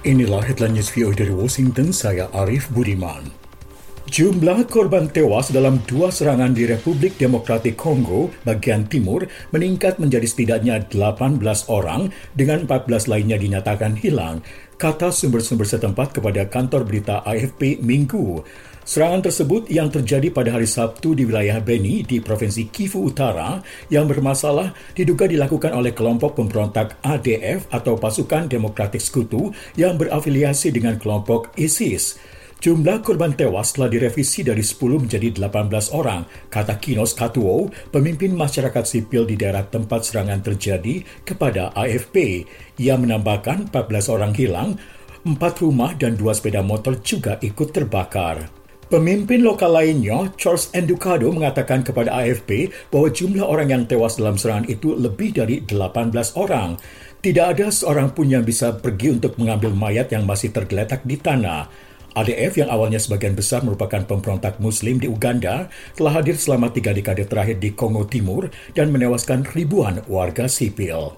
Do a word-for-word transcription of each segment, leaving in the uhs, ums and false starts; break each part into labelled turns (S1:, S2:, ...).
S1: Inilah headline news V O A dari Washington, saya Arif Budiman. Jumlah korban tewas dalam dua serangan di Republik Demokratik Kongo bagian timur meningkat menjadi setidaknya delapan belas orang dengan empat belas lainnya dinyatakan hilang, kata sumber-sumber setempat kepada kantor berita A F P Minggu. Serangan tersebut yang terjadi pada hari Sabtu di wilayah Beni di Provinsi Kivu Utara yang bermasalah diduga dilakukan oleh kelompok pemberontak A D F atau Pasukan Demokratik Sekutu yang berafiliasi dengan kelompok ISIS. Jumlah korban tewas telah direvisi dari sepuluh menjadi delapan belas orang, kata Kinos Katuo, pemimpin masyarakat sipil di daerah tempat serangan terjadi kepada A F P. Ia menambahkan empat belas orang hilang, empat rumah dan dua sepeda motor juga ikut terbakar. Pemimpin lokal lainnya, Charles Endukado, mengatakan kepada A F P bahwa jumlah orang yang tewas dalam serangan itu lebih dari delapan belas orang. Tidak ada seorang pun yang bisa pergi untuk mengambil mayat yang masih tergeletak di tanah. A D F yang awalnya sebagian besar merupakan pemberontak Muslim di Uganda telah hadir selama tiga dekade terakhir di Kongo Timur dan menewaskan ribuan warga sipil.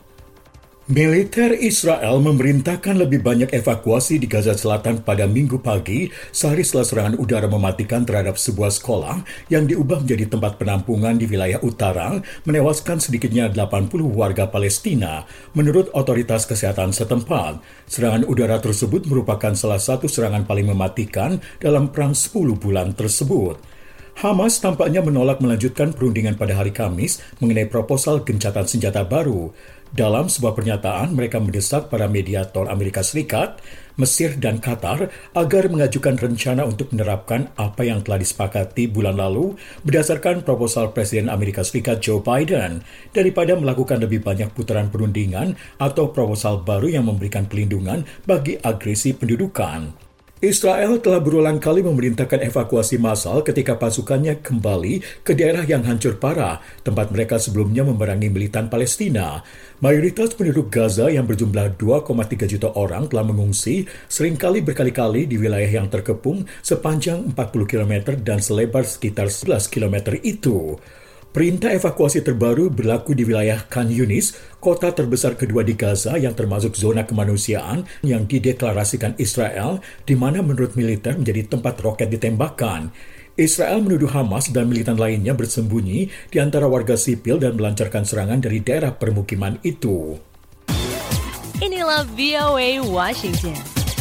S1: Militer Israel memerintahkan lebih banyak evakuasi di Gaza Selatan pada Minggu pagi sehari setelah serangan udara mematikan terhadap sebuah sekolah yang diubah menjadi tempat penampungan di wilayah utara, menewaskan sedikitnya delapan puluh warga Palestina, menurut otoritas kesehatan setempat. Serangan udara tersebut merupakan salah satu serangan paling mematikan dalam perang sepuluh bulan tersebut. Hamas tampaknya menolak melanjutkan perundingan pada hari Kamis mengenai proposal gencatan senjata baru. Dalam sebuah pernyataan, mereka mendesak para mediator Amerika Serikat, Mesir dan Qatar agar mengajukan rencana untuk menerapkan apa yang telah disepakati bulan lalu berdasarkan proposal Presiden Amerika Serikat Joe Biden daripada melakukan lebih banyak putaran perundingan atau proposal baru yang memberikan pelindungan bagi agresi pendudukan. Israel telah berulang kali memerintahkan evakuasi massal ketika pasukannya kembali ke daerah yang hancur parah, tempat mereka sebelumnya memerangi militan Palestina. Mayoritas penduduk Gaza yang berjumlah dua koma tiga juta orang telah mengungsi seringkali berkali-kali di wilayah yang terkepung sepanjang empat puluh kilometer dan selebar sekitar sebelas kilometer itu. Perintah evakuasi terbaru berlaku di wilayah Khan Yunis, kota terbesar kedua di Gaza yang termasuk zona kemanusiaan yang dideklarasikan Israel, di mana menurut militer menjadi tempat roket ditembakkan. Israel menuduh Hamas dan militan lainnya bersembunyi di antara warga sipil dan melancarkan serangan dari daerah permukiman itu.
S2: Inilah V O A Washington.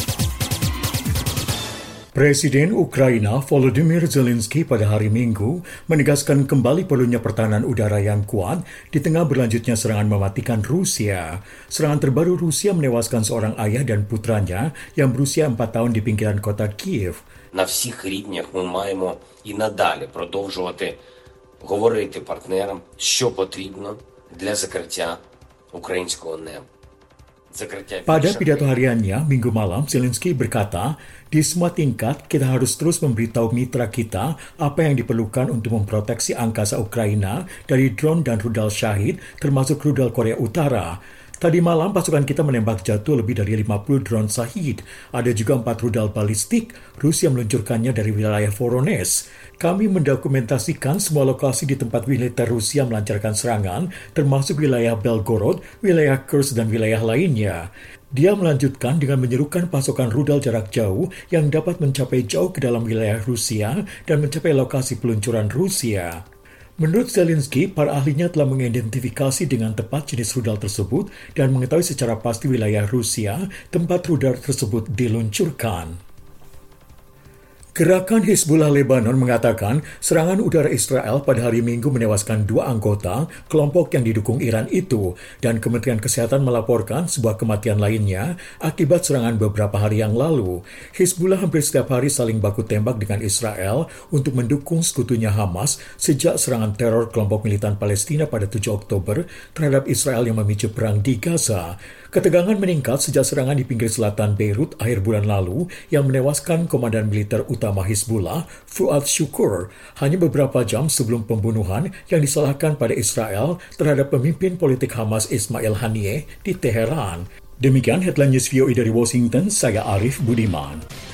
S1: Presiden Ukraina Volodymyr Zelensky pada hari Minggu menegaskan kembali perlunya pertahanan udara yang kuat di tengah berlanjutnya serangan mematikan Rusia. Serangan terbaru Rusia menewaskan seorang ayah dan putranya yang berusia empat tahun di pinggiran kota Kiev.
S3: На всіх рівнях ми маємо і надалі продовжувати говорити партнерам, що потрібно для закриття українського неба.
S1: Pada pidato hariannya, Minggu malam, Zelensky berkata, di semua tingkat kita harus terus memberitahu mitra kita apa yang diperlukan untuk memproteksi angkasa Ukraina dari drone dan rudal Shahid, termasuk rudal Korea Utara. Tadi malam pasukan kita menembak jatuh lebih dari lima puluh drone Shahid. Ada juga empat rudal balistik. Rusia meluncurkannya dari wilayah Voronezh. Kami mendokumentasikan semua lokasi di tempat militer Rusia melancarkan serangan, termasuk wilayah Belgorod, wilayah Kursk, dan wilayah lainnya. Dia melanjutkan dengan menyerukan pasokan rudal jarak jauh yang dapat mencapai jauh ke dalam wilayah Rusia dan mencapai lokasi peluncuran Rusia. Menurut Zelensky, para ahlinya telah mengidentifikasi dengan tepat jenis rudal tersebut dan mengetahui secara pasti wilayah Rusia tempat rudal tersebut diluncurkan. Gerakan Hizbullah Lebanon mengatakan serangan udara Israel pada hari Minggu menewaskan dua anggota kelompok yang didukung Iran itu, dan Kementerian Kesehatan melaporkan sebuah kematian lainnya akibat serangan beberapa hari yang lalu. Hizbullah hampir setiap hari saling baku tembak dengan Israel untuk mendukung sekutunya Hamas sejak serangan teror kelompok militan Palestina pada tujuh Oktober terhadap Israel yang memicu perang di Gaza. Ketegangan meningkat sejak serangan di pinggir selatan Beirut akhir bulan lalu yang menewaskan komandan militer utama Hizbullah, Fuad Shukr, hanya beberapa jam sebelum pembunuhan yang disalahkan pada Israel terhadap pemimpin politik Hamas Ismail Haniyeh di Teheran. Demikian headline news V O A dari Washington, saya Arif Budiman.